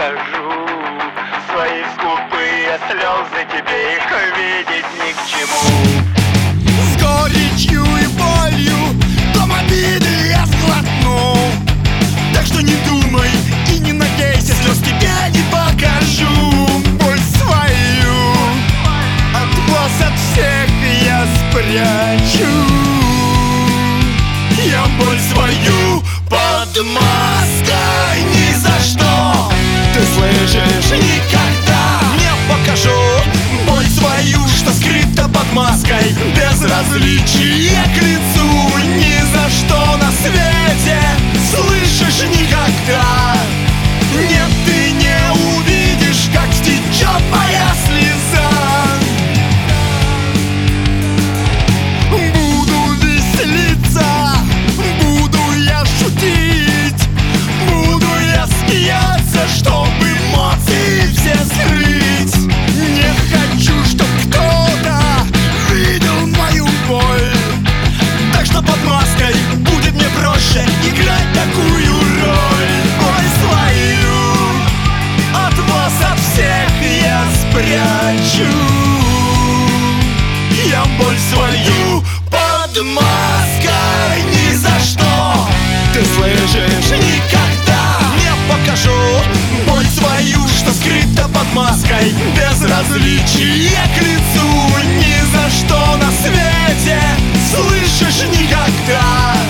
покажу. Свои скупые слезы тебе их видеть ни к чему. С горечью и болью дом обиды я сглотну. Так что не думай и не надейся, слез тебе не покажу. Боль свою от вас, от всех я спрячу. Я боль свою под маской ни за что, ты слышишь, никогда не покажу. Боль свою, что скрыта под маской, безразличие к лицу. Ни за что на свете, слышишь, никогда. Нет, ты не увидишь, как стечет моя слеза. Буду веселиться, буду я шутить, буду я смеяться, чтобы эмоции все скрыть. Не хочу, чтоб кто-то видел мою боль. Так что под маской будет мне проще играть такую роль. Боль свою от вас, от всех я спрячу. Я боль свою под маской ни за что, ты слышишь, никогда не покажу. Боль свою, что скрыта под маской, безразличие к лицу. Ни за что на свете, слышишь, никогда.